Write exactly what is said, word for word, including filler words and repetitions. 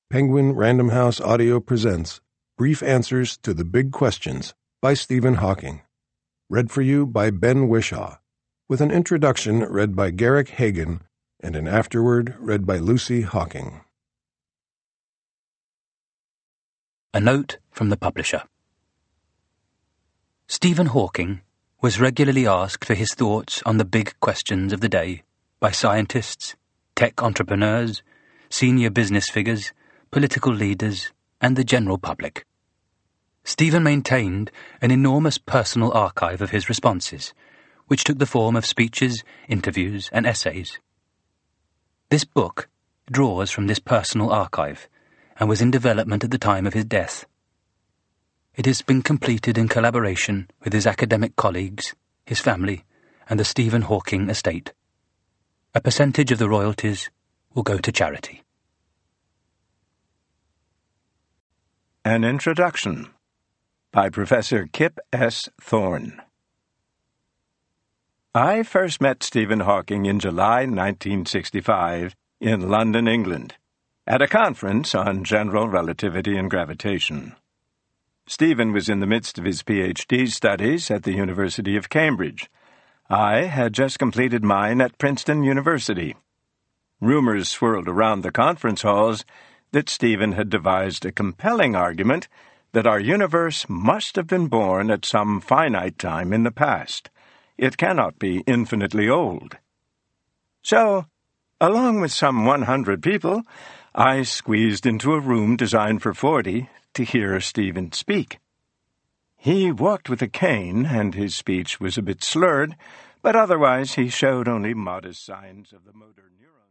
Penguin Random House Audio presents Brief Answers to the Big Questions by Stephen Hawking. Read for you by Ben Wishaw, with an introduction read by Garrick Hagan and an afterword read by Lucy Hawking. A note from the publisher. Stephen Hawking was regularly asked for his thoughts on the big questions of the day by scientists, tech entrepreneurs, senior business figures, political leaders, and the general public. Stephen maintained an enormous personal archive of his responses, which took the form of speeches, interviews, and essays. This book draws from this personal archive and was in development at the time of his death. It has been completed in collaboration with his academic colleagues, his family, and the Stephen Hawking estate. A percentage of the royalties will go to charity. An Introduction by Professor Kip S. Thorne. I first met Stephen Hawking in July nineteen sixty-five in London, England, at a conference on general relativity and gravitation. Stephen was in the midst of his P H D studies at the University of Cambridge. I had just completed mine at Princeton University. Rumors swirled around the conference halls that Stephen had devised a compelling argument that our universe must have been born at some finite time in the past. It cannot be infinitely old. So, along with some one hundred people, I squeezed into a room designed for forty to hear Stephen speak. He walked with a cane, and his speech was a bit slurred, but otherwise he showed only modest signs of the motor neuron.